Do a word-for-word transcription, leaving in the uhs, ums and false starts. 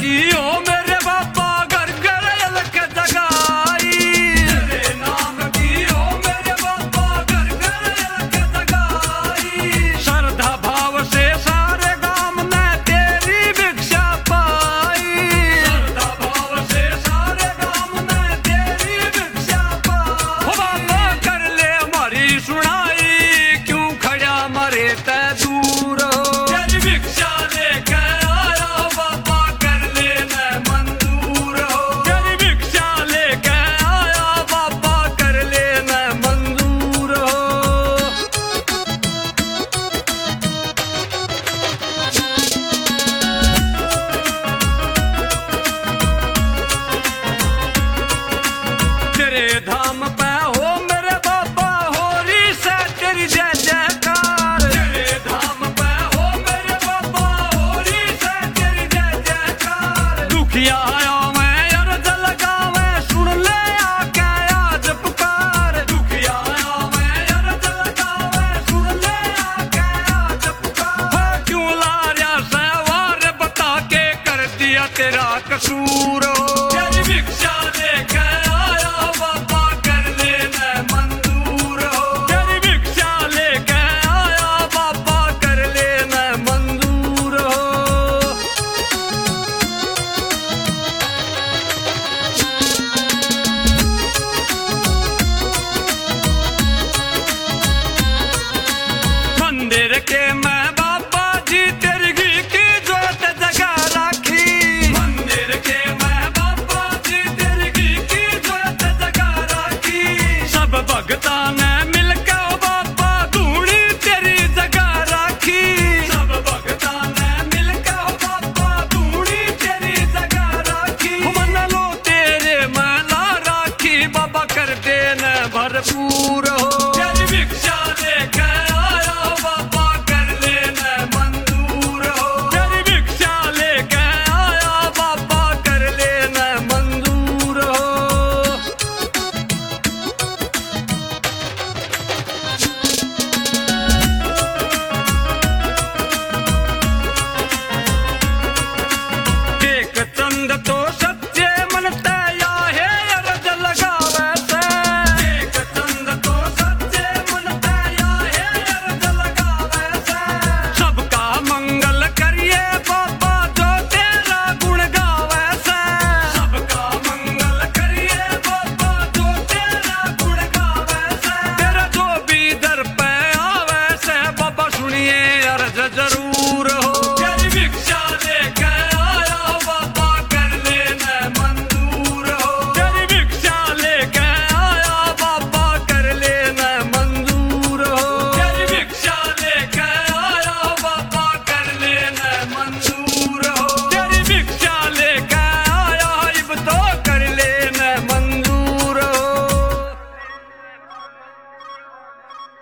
की हो मेरे बाबा घर घर अलग जगाई। तेरे नाम की हो मेरे बाबा घर घर अलग जगाई। श्रद्धा भाव से सारे गांव में तेरी भिक्षा पाई। श्रद्धा भाव से सारे गांव में तेरी भिक्षा पाई। हो बाबा कर ले हमारी सुनाई, क्यों खड़ा मरे तै दूर हो। तेरी भिक्षा लेकर आया बाबा कर ले मैं मंजूर हो। तेरी भिक्षा लेकर आया बाबा कर ले मैं मंजूर हो। तेरे धाम पे हो मेरे बाबा हो री से तेरी जय जयकार। तेरे धाम पे हो मेरे बाबा हो री से तेरी जय जयकार। दुखिया आया मैं अर्ज लगावे सुन ले आके आज पुकार। दुखिया आया मैं अर्ज लगावे सुन ले आके आज पुकार। क्यों लारिया सवार बता के कर दिया तेरा कसूर हो। तेरी भिक्षा लेकर